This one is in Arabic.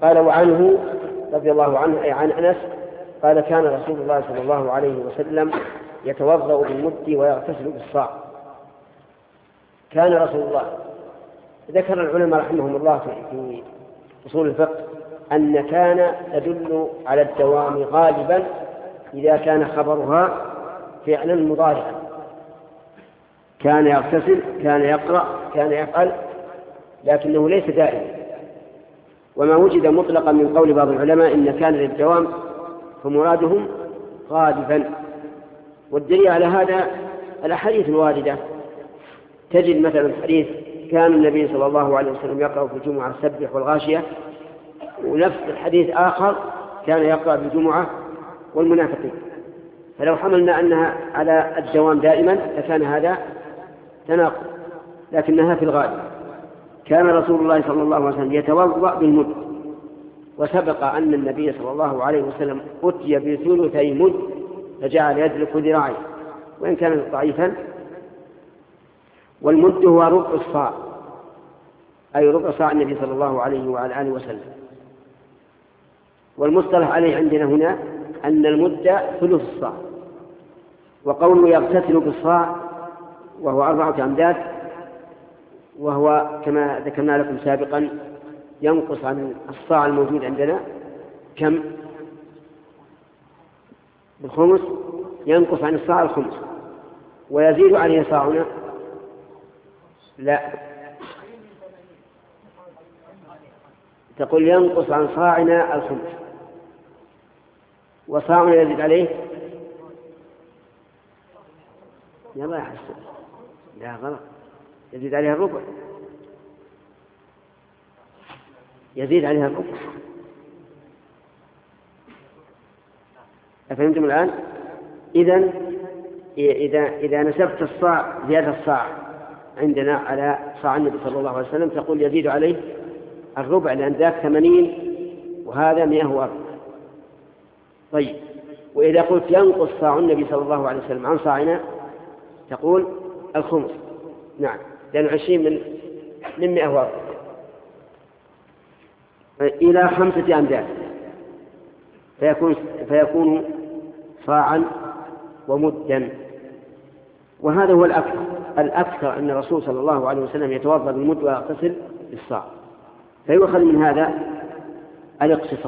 قال وعنه رضي الله عنه أي عن أنس قال كان رسول الله صلى الله عليه وسلم يتوضأ بالمد ويغتسل بالصاع. كان رسول الله، ذكر العلماء رحمهم الله في أصول الفقه أن كان تدل على الدوام غالبا إذا كان خبرها فعلا مضارعا، كان يغتسل كان يقرأ كان يفعل، لكنه ليس دائما. وما وجد مطلقا من قول بعض العلماء إن كان للدوام فمرادهم غالبا. والدليل على هذا الأحاديث الواردة، تجد مثلا حديث كان النبي صلى الله عليه وسلم يقرأ في الجمعة السبح والغاشية، ونفس الحديث آخر كان يقرأ في الجمعة والمنافقين. فلو حملنا أنها على الدوام دائما لكان هذا تناقض، لكنها في الغالب. كان رسول الله صلى الله عليه وسلم يتوضأ بالمد، وسبق أن النبي صلى الله عليه وسلم أتي بثلثي مد فجعل يدلك ذراعيه وإن كان ضعيفا. والمد هو ربع الصاع، أي ربع صاع النبي صلى الله عليه وعلى آله وسلم. والمصطلح عليه عندنا هنا أن المد ثلث الصاع. وقوله يغتسل بالصاع وهو 4 أمداد، وهو كما ذكرنا لكم سابقا ينقص عن الصاع الموجود عندنا كم؟ بالخمس، ينقص عن الصاع الخمس، ويزيد عليه صاعنا لا، تقول ينقص عن صاعنا الخمس وصاعنا يزيد عليه، يلا يا حسن، لا غلط، يزيد عليها الربع، يزيد عليها الربع. أفهمتم الآن؟ إذا نسبت الصاع زيادة الصاع عندنا على صاع النبي صلى الله عليه وسلم تقول يزيد عليه الربع، لأن ذاك 80 وهذا 104. طيب، وإذا قلت ينقص صاع النبي صلى الله عليه وسلم عن صاعنا تقول الخمس، نعم، لأن 20 من 104 إلى 5 أمداد فيكون صاعا ومدا. وهذا هو الأكثر أن الرسول صلى الله عليه وسلم يتوضأ بالمد ويغتسل بالصاع. فيؤخذ من هذا الاقتصار